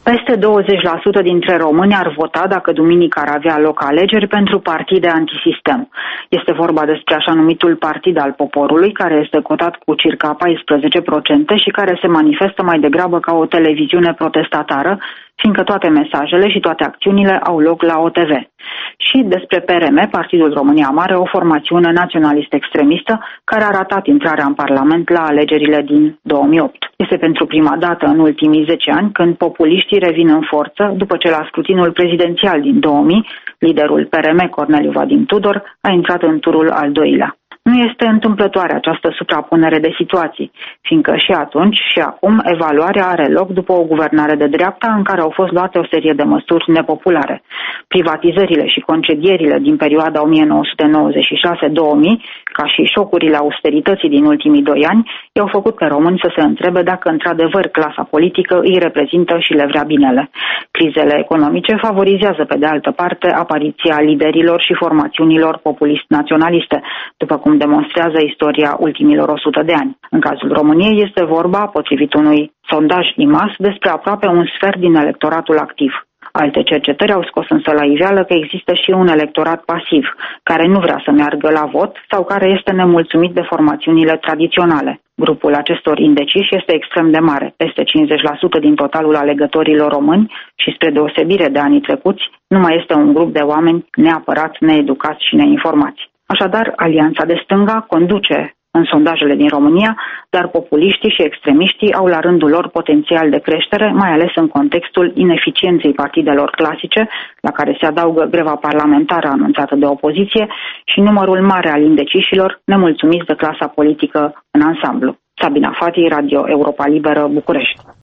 Peste 20% dintre români ar vota dacă duminică ar avea loc alegeri pentru partide antisistem. Este vorba despre așa numitul Partid al Poporului, care este cotat cu circa 14% și care se manifestă mai degrabă ca o televiziune protestatară, fiindcă toate mesajele și toate acțiunile au loc la OTV. Și despre PRM, Partidul România Mare, o formațiune naționalist-extremistă care a ratat intrarea în Parlament la alegerile din 2008. Este pentru prima dată în ultimii 10 ani când populiștii revin în forță după ce la scrutinul prezidențial din 2000, liderul PRM, Corneliu Vadim Tudor, a intrat în turul al doilea. Nu este întâmplătoare această suprapunere de situații, fiindcă și atunci și acum evaluarea are loc după o guvernare de dreapta în care au fost luate o serie de măsuri nepopulare. Privatizările și concedierile din perioada 1996-2000, ca și șocurile austerității din ultimii 2 ani, i-au făcut pe români să se întrebe dacă într-adevăr clasa politică îi reprezintă și le vrea binele. Crizele economice favorizează pe de altă parte apariția liderilor și formațiunilor populist-naționaliste, după cum demonstrează istoria ultimilor 100 de ani. În cazul României este vorba, potrivit unui sondaj IMAS, despre aproape un sfert din electoratul activ. Alte cercetări au scos însă la iveală că există și un electorat pasiv, care nu vrea să meargă la vot sau care este nemulțumit de formațiunile tradiționale. Grupul acestor indeciși este extrem de mare, peste 50% din totalul alegătorilor români și, spre deosebire de anii trecuți, nu mai este un grup de oameni neapărat needucați și neinformați. Așadar, Alianța de Stânga conduce în sondajele din România, dar populiștii și extremiștii au la rândul lor potențial de creștere, mai ales în contextul ineficienței partidelor clasice, la care se adaugă greva parlamentară anunțată de opoziție și numărul mare al indecișilor nemulțumiți de clasa politică în ansamblu. Sabina Fati, Radio Europa Liberă, București.